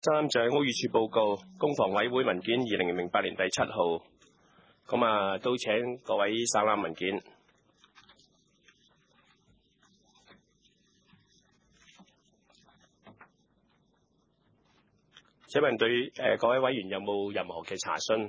三就係屋宇署報告，公房委會文件2008年第7號，咁都請各位省覽文件。請問對各位委員有冇任何嘅查詢？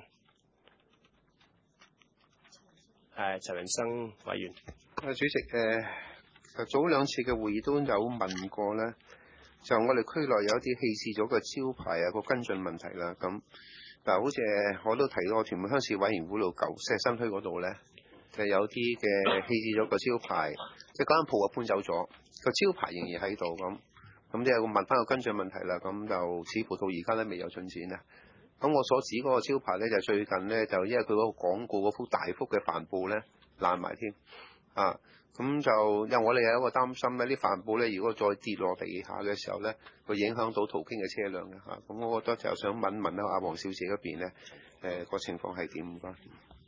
陳文生委員。 主席，早兩次嘅會議都有問過咧，就我哋區內有一啲棄置咗個招牌個跟進問題啦。咁嗱，好似我都提到，屯門鄉事委員會路舊石新墟嗰度咧，就有啲嘅棄置咗個招牌，即係間鋪搬走咗，個招牌仍然喺度咁即係問翻個跟進問題啦。咁就似乎到而家咧未有進展啊。咁我所指嗰個招牌咧，就最近咧就因為佢嗰個廣告嗰幅大幅嘅帆布咧爛埋添啊。咁就因為我哋有一個擔心咧，啲帆布咧如果再跌落地下嘅時候咧，會影響到途經嘅車輛嘅嚇。咁我覺得就想問下阿黃小姐嗰邊咧，個情況係點？唔該。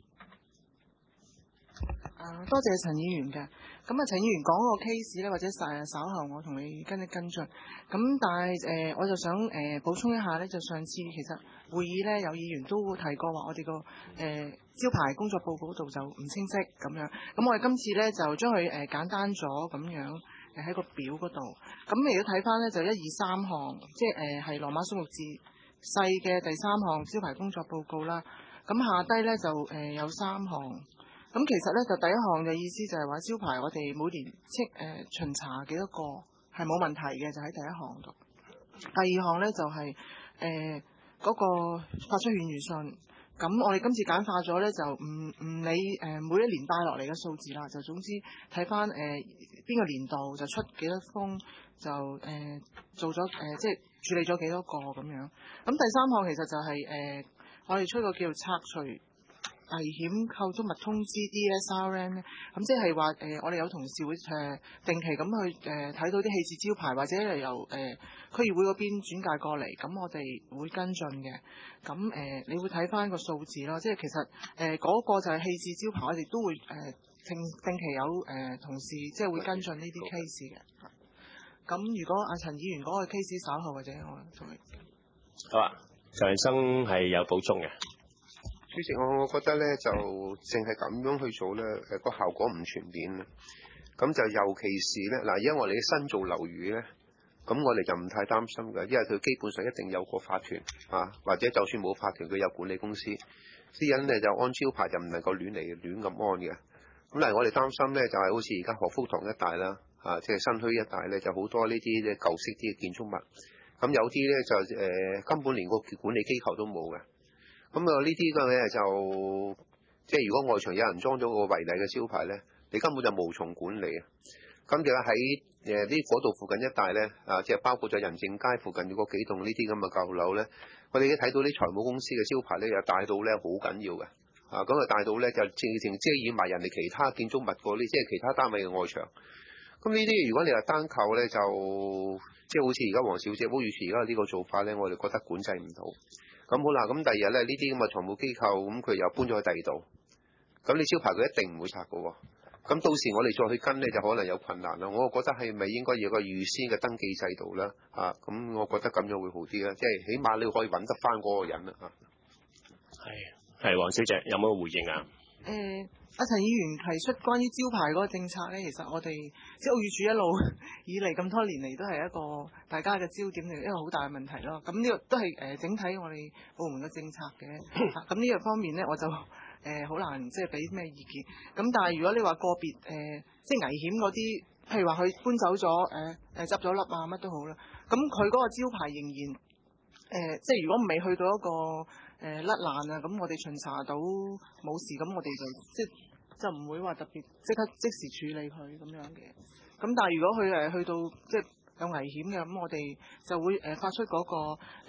多謝陳議員嘅。咁陳議員講個 case 咧，或者稍後我同你跟進。咁但係我就想補充一下咧，就上次其實會議咧有議員都提過話，我哋個招牌工作報告度就唔清晰咁樣。咁我哋今次咧就將佢簡單咗咁樣喺個表嗰度。咁如果睇翻咧就1、2、3項，即係羅馬數目字細嘅第3項招牌工作報告啦。咁下低咧就有3項。咁其實咧就第一項嘅意思就係話招牌我哋每年巡查幾多個係冇問題嘅，就喺第一項度。第二項咧就係嗰個發出勸喻信。咁我哋今次簡化咗咧就唔理每一年帶落嚟嘅數字啦，就總之睇翻邊個年度就出幾多封，就做咗即係處理咗幾多個咁樣。咁第三項其實就係我哋出個叫拆除危險構築物通知 DSRN 咧，咁即係話我哋有同事會定期咁去睇到啲棄置招牌，或者係由區議會嗰邊轉介過嚟，咁我哋會跟進嘅。咁你會睇翻個數字咯，即係其實嗰個就係棄置招牌，我哋都會定期有同事即係會跟進呢啲 case 嘅。咁如果阿陳議員嗰個 case 稍後或者我同你好啊，陳生係有補充嘅。 主席，我覺得咧就淨係咁樣去做咧，個效果唔全面啦。咁就尤其是咧，嗱，而家我哋新造樓宇咧，咁我哋就唔太擔心嘅，因為佢基本上一定有個法團啊，或者就算冇法團，佢有管理公司，啲人咧就安招牌就唔能夠亂咁安嘅。咁但係我哋擔心咧，就係好似而家何福堂一帶啦，即係新墟一帶咧，就好多呢啲舊式啲嘅建築物，咁有啲咧就根本連個管理機構都冇嘅。咁呢啲嘅咧就即係如果外牆有人裝咗個違例嘅招牌咧，你根本就無從管理啊！咁就喺呢嗰度附近一帶咧，即係包括咗仁政街附近嗰幾棟呢啲咁嘅舊樓咧，我哋已經睇到啲財務公司嘅招牌咧，又大到咧好緊要嘅，咁啊大到咧就正遮掩埋人哋其他建築物嗰啲，即係其他單位嘅外牆。咁呢啲如果你話單靠咧，就即係好似而家黃小姐屋宇署而家呢個做法咧，我哋覺得管制唔到。咁好啦，咁第二日咧呢啲咁嘅財務機構，咁佢又搬咗去第二度，咁你招牌佢一定唔會拆嘅喎。咁到時我哋再去跟咧，就可能有困難啦。我覺得係咪應該有個預先嘅登記制度啦？咁我覺得咁樣會好啲啦，即係起碼你可以揾得翻嗰個人啦。 係黃小姐有冇回應啊？ 阿陳議員提出關於招牌嗰個政策咧，其實我哋即係屋宇署一路以嚟咁多年嚟都係一個大家嘅焦點，一個好大嘅問題咯。咁呢個都係整體我哋部門嘅政策嘅。咁呢個方面咧，我就好難即係俾咩意見。咁但係如果你話個別即係危險嗰啲，譬如話佢搬走咗執咗粒乜都好啦，咁佢嗰個招牌仍然即係如果未去到一個甩爛啊，咁我哋巡查到冇事，咁我哋就唔會話特別即時處理佢咁樣嘅。咁但係如果佢去到即係有危險嘅，咁我哋就會發出嗰個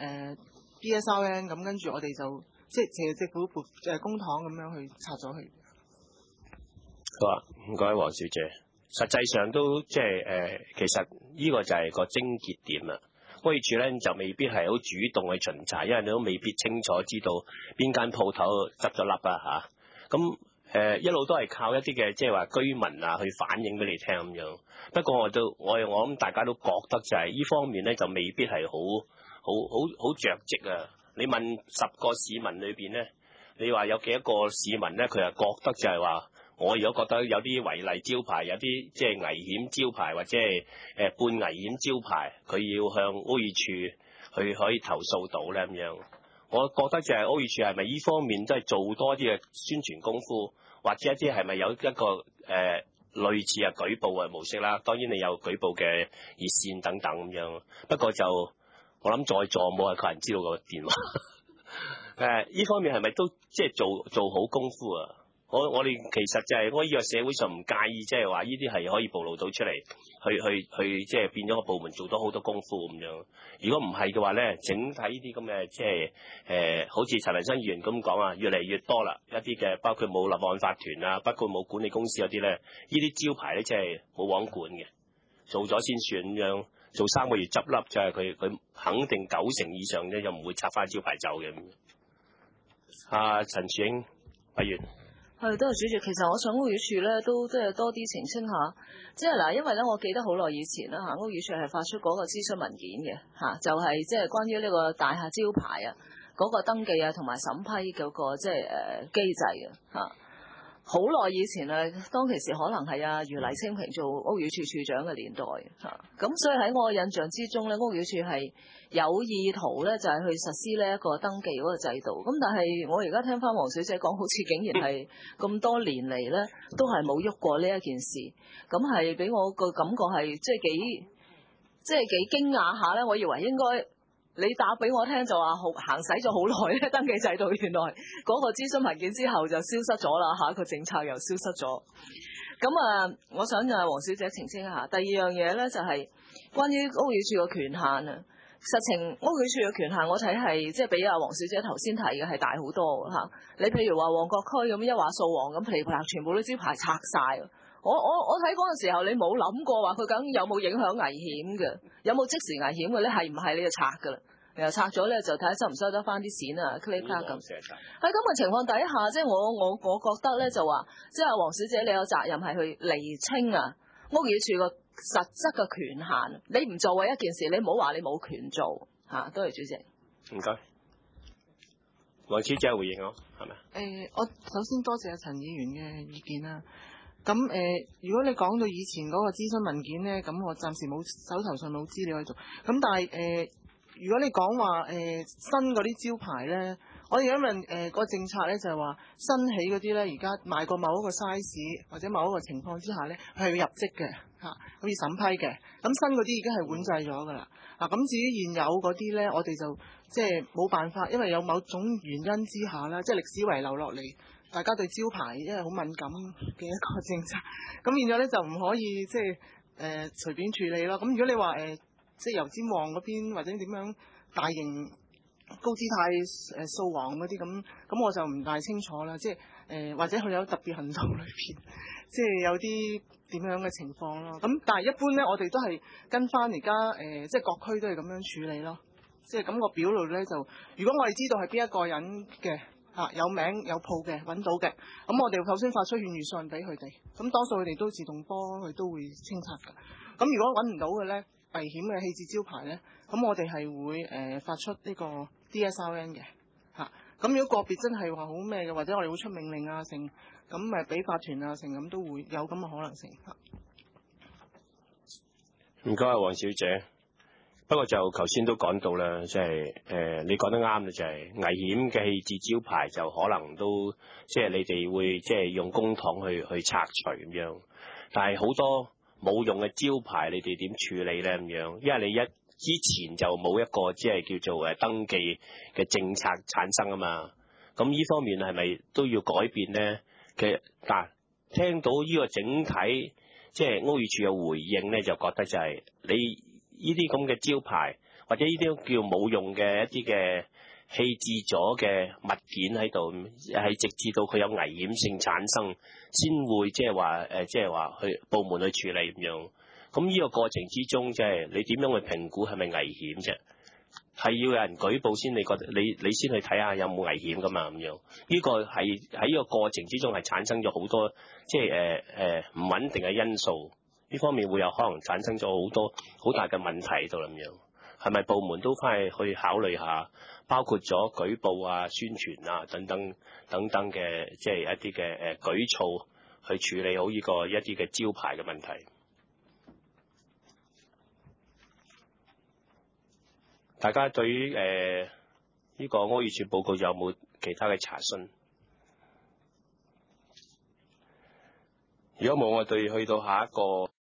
DSRN， 咁跟住我哋就即係借政府公帑咁樣去拆咗佢。 好啊，唔該黃小姐。實際上都即係其實呢個就係個症結點啦。屋宇署咧就未必係好主動去巡查，因為你都未必清楚知道邊間鋪頭執咗笠啊嚇。咁一路都係靠一啲嘅即係話居民去反映俾你聽咁樣。不過我諗大家都覺得就係呢方面咧就未必係好好着跡啊！你問10個市民裏邊咧，你話有幾多個市民咧，佢係覺得就係話，我如果覺得有啲違例招牌，有啲即係危險招牌或者係半危險招牌，佢要向屋宇署去可以投訴到咧咁樣。我覺得就係屋宇署係咪呢方面都係做多啲嘅宣傳功夫，或者一啲係咪有一個類似係舉報嘅模式啦？當然你有舉報嘅熱線等等咁樣。不過就我諗在座冇係個人知道個電話。呢方面係咪都即係做好功夫啊？我哋其實就係我呢個社會上唔介意，即係話呢啲係可以暴露到出嚟，去即係變咗個部門做到好多功夫咁樣。如果唔係嘅話咧，整體呢啲咁嘅即係好似陳文生議員咁講啊，越嚟越多啦，一啲嘅包括冇立案法團啊，包括冇管理公司嗰啲咧，呢啲招牌咧即係冇王管嘅，做咗先算咁樣。做3個月執笠就係佢肯定90%以上咧，就唔會拆翻招牌走嘅。陳柱英委員。 係，都係主席。其實我想屋宇署咧都即係多啲澄清下，即係嗱，因為咧我記得好耐以前啦嚇，屋宇署係發出嗰個諮詢文件嘅嚇，就係即係關於呢個大廈招牌啊嗰個登記啊同埋審批嗰個即係機制嘅嚇。好耐以前啊，當其時可能係余黎青萍做屋宇署署長嘅年代嚇，咁所以喺我嘅印象之中咧，屋宇署係有意圖咧就係去實施呢一個登記嗰個制度。咁但係我而家聽翻黃小姐講，好似竟然係咁多年嚟咧都係冇喐過呢一件事，咁係俾我個感覺係即係幾驚訝下咧。我以為應該你打俾我聽就話行使咗好耐咧，登記制度原來嗰個諮詢文件之後就消失咗啦嚇，個政策又消失咗。咁我想黃小姐澄清一下。第二樣嘢咧就係關於屋宇署嘅權限啊。實情屋宇署嘅權限我睇係即係比黃小姐頭先提嘅係大好多嚇。你譬如話旺角區咁一話掃黃咁，噼里啪啦全部都招牌拆晒。我睇嗰陣時候，你冇諗過話佢究竟有冇影響危險嘅，有冇即時危險嘅咧？係唔係你就拆㗎啦？然後拆咗咧就睇下收唔收得翻啲錢啊 click 咁。喺咁嘅情況底下，即係我覺得咧就話，即係黃小姐你有責任係去釐清屋宇署個實質嘅權限。你唔做嘅一件事，你唔好話你冇權做嚇。多謝主席。 唔該。黃小姐回應我係咪？ 我首先多謝陳議員嘅意見啦。咁如果你講到以前嗰個諮詢文件咧，咁我暫時手頭上冇資料喺度。咁但係如果你講話新嗰啲招牌咧，我哋因為個政策咧就係話新起嗰啲咧，而家賣過某一個 size 或者某一個情況之下咧，係要入則嘅嚇，好似審批嘅。咁新嗰啲已經係管制咗㗎啦。咁至於現有嗰啲咧，我哋就即係冇辦法，因為有某種原因之下啦，即係歷史遺留落嚟。大家對招牌因為好敏感嘅一個政策，咁變咗咧就唔可以即係隨便處理咯。咁如果你話即係油尖旺嗰邊或者點樣大型高姿態掃黃嗰啲咁我就唔大清楚啦。即係或者佢有特別行動裏邊，即係有啲點樣嘅情況咯。咁但係一般咧，我哋都係跟翻而家即係各區都係咁樣處理咯。即係咁個表裏咧就，如果我哋知道係邊一個人嘅。有名有鋪嘅揾到嘅，咁我哋首先發出勸喻信俾佢哋，咁多數佢哋都自動幫佢都會清拆㗎。咁如果揾唔到嘅咧，危險嘅棄置招牌咧，咁我哋係會發出呢個 DSRN 嘅嚇。咁如果個別真係話好咩嘅，或者我哋會出命令啊成，咁俾法團啊成咁都會有咁嘅可能性嚇。 唔該，黃小姐。不過就頭先都講到啦，即係你講得啱啦，就係危險嘅棄置招牌就可能都即係你哋會即係用公帑去拆除咁樣，但係好多冇用嘅招牌，你哋點處理咧咁樣？因為你之前就冇一個即係叫做登記嘅政策產生啊嘛，咁呢方面係咪都要改變咧？其實聽到呢個整體即係屋宇署嘅回應咧，就覺得就係你。呢啲咁嘅招牌，或者呢啲叫冇用嘅一啲嘅棄置咗嘅物件喺度，係直至到佢有危險性產生，先會即係話去部門去處理咁樣。咁呢個過程之中，即係你點樣去評估係咪危險啫？係要有人舉報先，你覺得你先去睇下有冇危險噶嘛咁樣。呢個係喺呢個過程之中係產生咗好多即係唔穩定嘅因素。呢方面會有可能產生咗好多好大嘅問題喺度咁樣。 係咪部門都翻去考慮下，包括咗舉報啊、宣傳啊等等嘅，即係一啲嘅舉措去處理好呢個一啲嘅招牌嘅問題。大家對於呢個屋宇署報告有冇其他嘅查詢？如果冇，我哋去到下一個。